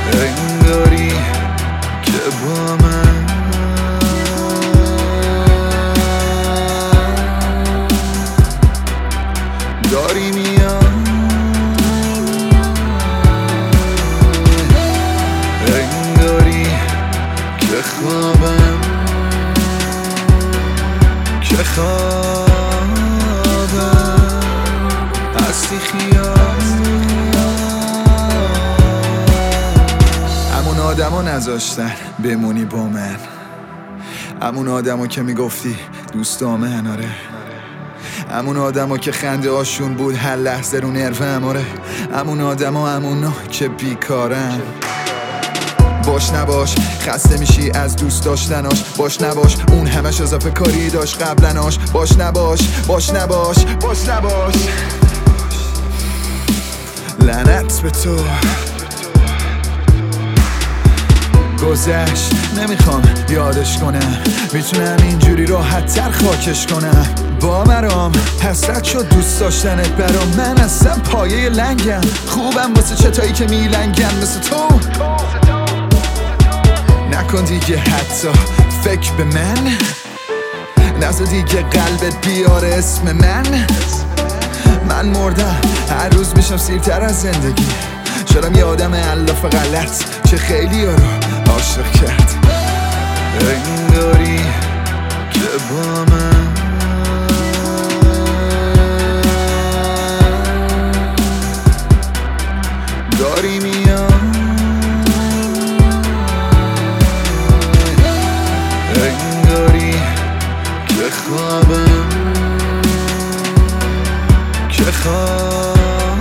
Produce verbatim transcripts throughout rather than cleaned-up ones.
انگاری که با من داری میای، انگاری که خوابم که خوابم هستی خیال. همون آدمو نذاشتن بمونی با من، همون آدمو که میگفتی دوست دامن، آره همون آدما که خنده هاشون بود هر لحظه رو نروم، آره همون آدما همونا که بیکارن. باش نباش خسته میشی از دوست داشتناش، باش نباش اون همش اضافه کاری داشت قبلناش، باش نباش باش نباش باش نباش لعنت به تو. گذشت نمیخوام یادش کنم، میتونم اینجوری راحت تر خاکش کنم. با مرام حسرت شد دوست داشتنت برام، من اصلا پایه لنگم، خوبم واسه چتایی که میلنگن مثل تو. نکن دیگه حتی فکر به من، نذار دیگه قلبت بیاره اسم من. من مردم هر روز میشم سیرتر از زندگی، شدم یه آدم الاف غلط چه خیلی ها رو عاشق کرد. انگاری که با من داری میای، انگاری که خوابم که خوابم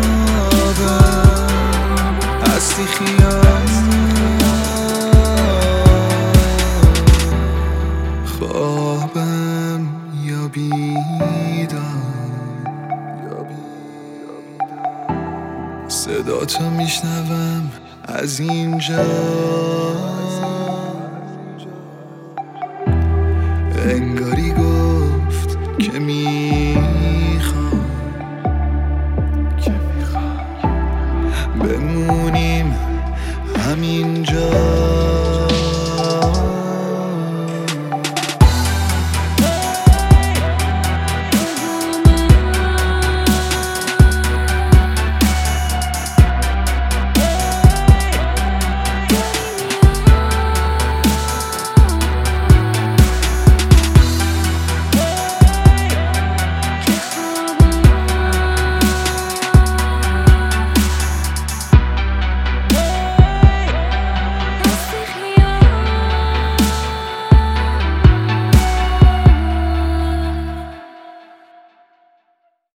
هستی خیال. خوابم یا بیدار، صدا تو میشنوم از اینجا، انگاری گفت که میخوام بمونیم همینجا.